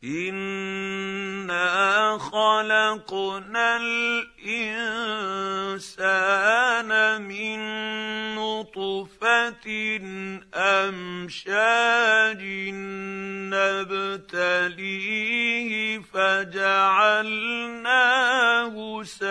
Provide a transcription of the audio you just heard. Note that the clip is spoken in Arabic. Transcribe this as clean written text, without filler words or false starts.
إِنَّا خَلَقْنَا الْإِنسَانَ مِن نُّطْفَةٍ أَمْشَاجٍ نَّبْتَلِيهِ فَجَعَلْنَاهُ